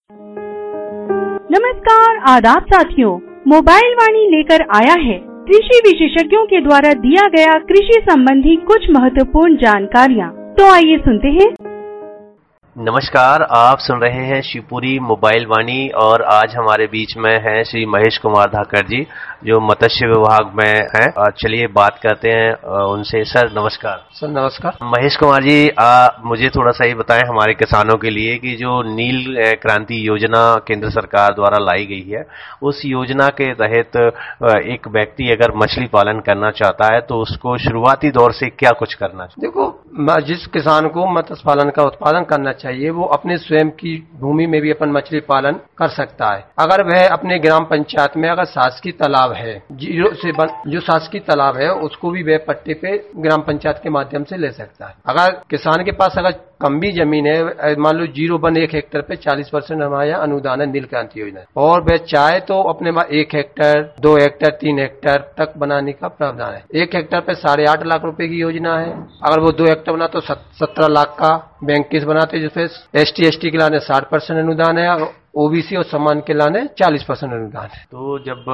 नमस्कार, आदाब साथियों। मोबाइल वाणी लेकर आया है कृषि विशेषज्ञों के द्वारा दिया गया कृषि संबंधी कुछ महत्वपूर्ण जानकारियाँ। तो आइए सुनते हैं। नमस्कार, आप सुन रहे हैं शिवपुरी मोबाइल वाणी और आज हमारे बीच में हैं श्री महेश कुमार धाकड़ जी, जो मत्स्य विभाग में हैं। चलिए बात करते हैं उनसे। सर नमस्कार। सर नमस्कार। महेश कुमार जी, मुझे थोड़ा सा ये बताएं हमारे किसानों के लिए कि जो नील क्रांति योजना केंद्र सरकार द्वारा लाई गई है, उस योजना के तहत एक व्यक्ति अगर मछली पालन करना चाहता है तो उसको शुरुआती दौर से क्या कुछ करना चाहिए? देखो, जिस किसान को मत्स्य पालन का उत्पादन करना चाहिए वो अपने स्वयं की भूमि में भी अपन मछली पालन कर सकता है। अगर वह अपने ग्राम पंचायत में अगर शासकीय तालाब है, जीरो से जो शासकीय तालाब है उसको भी वह पट्टे पे ग्राम पंचायत के माध्यम से ले सकता है। अगर किसान के पास अगर कम भी जमीन है, मान लो 1 हेक्टेयर पे 40% हमारे यहाँ अनुदान है नील क्रांति योजना, और वह चाहे तो अपने 1 हेक्टेयर, 2 हेक्टेयर, 3 हेक्टेयर तक बनाने का प्रावधान है। 1 हेक्टेयर पे 8.5 लाख रुपए की योजना है। अगर वो 2 हेक्टेयर बना तो 17 लाख का बैंक किस बनाते, जिसपे ST/ST के लाने 60% अनुदान है और OBC और सम्मान के लाने 40% अनुदान है। तो जब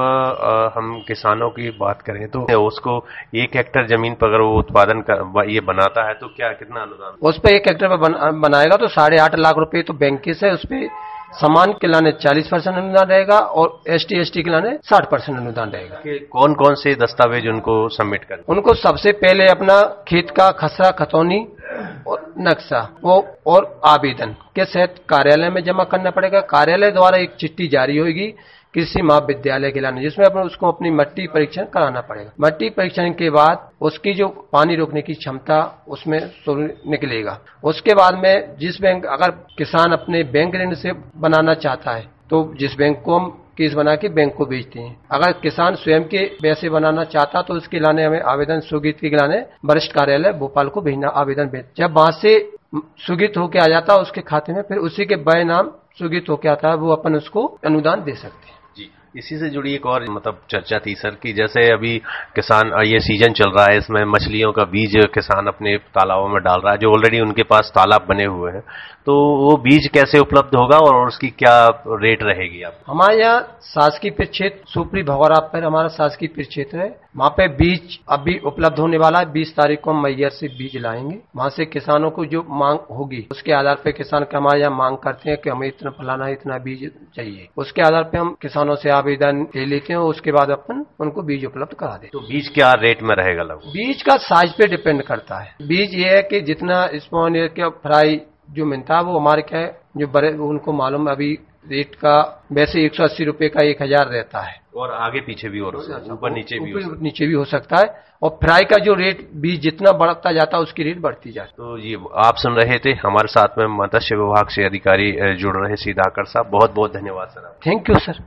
हम किसानों की बात करें तो उसको 1 हेक्टेयर जमीन पर अगर वो उत्पादन ये बनाता है तो कितना अनुदान? उस पर 1 हेक्टेयर पर बनाएगा तो 8.5 लाख रुपए तो बैंक से, उस पे सम्मान के लाने 40% अनुदान रहेगा और ST/ST के लाने 60% अनुदान रहेगा। कौन कौन से दस्तावेज उनको सबमिट करना? उनको सबसे पहले अपना खेत का खसरा, खतौनी और नक्शा वो और आवेदन के सहित कार्यालय में जमा करना पड़ेगा। कार्यालय द्वारा एक चिट्ठी जारी होगी कृषि महाविद्यालय के लाने, जिसमें उसको अपनी मट्टी परीक्षण कराना पड़ेगा। मट्टी परीक्षण के बाद उसकी जो पानी रोकने की क्षमता उसमें निकलेगा। उसके बाद में जिस बैंक, अगर किसान अपने बैंक ऋण से बनाना चाहता है तो जिस बैंक को हम केस बना के बैंक को भेजते हैं। अगर किसान स्वयं के पैसे बनाना चाहता तो उसके लाने हमें आवेदन स्वीकृत के लाने वरिष्ठ कार्यालय भोपाल को भेजना, आवेदन भेज। जब वहां से स्वीकृत होके आ जाता है उसके खाते में, फिर उसी के बय नाम स्वीकृत होके आता है, वो अपन उसको अनुदान दे सकते हैं। इसी से जुड़ी एक और चर्चा थी सर कि जैसे अभी किसान, ये सीजन चल रहा है, इसमें मछलियों का बीज किसान अपने तालाबों में डाल रहा है, जो ऑलरेडी उनके पास तालाब बने हुए हैं, तो वो बीज कैसे उपलब्ध होगा और उसकी क्या रेट रहेगी? आप हमारे यहाँ शासकीय क्षेत्र सुपरी भगौरा पर हमारा शासकीय क्षेत्र है, वहाँ पे बीज अभी उपलब्ध होने वाला है। 20 तारीख को हम मैयर से बीज लाएंगे। वहाँ से किसानों को जो मांग होगी उसके आधार पे किसान का हमारे यहाँ मांग करते हैं कि हमें इतना फलाना इतना बीज चाहिए, उसके आधार पे हम किसानों से आवेदन ले लेते हैं और उसके बाद अपन उनको बीज उपलब्ध करा देते हैं। तो बीज क्या रेट में रहेगा? लगभग बीज का साइज पे डिपेंड करता है। बीज ये है कि जितना स्मॉल ईयर का फ्राई जो मिलता है वो हमारे क्या है, जो बड़े उनको मालूम, अभी रेट का वैसे 180 रुपए का 1000 रहता है, और आगे पीछे भी और ऊपर नीचे भी हो सकता है। और फ्राई का जो रेट बीज जितना बढ़ता जाता है उसकी रेट बढ़ती जाती है। तो ये आप सुन रहे थे, हमारे साथ में मत्स्य विभाग से अधिकारी जुड़ रहे श्री धाकड़ साहब। बहुत बहुत धन्यवाद सर। Thank you sir.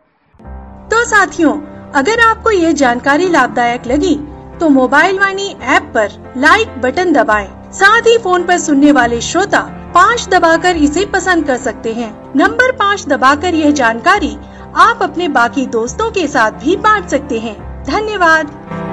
तो साथियों, अगर आपको ये जानकारी लाभदायक लगी तो मोबाइल वाणी ऐप पर लाइक बटन दबाएं। साथ ही फोन पर सुनने वाले श्रोता 5 दबाकर इसे पसंद कर सकते हैं। नंबर 5 दबाकर यह जानकारी आप अपने बाकी दोस्तों के साथ भी बांट सकते हैं। धन्यवाद।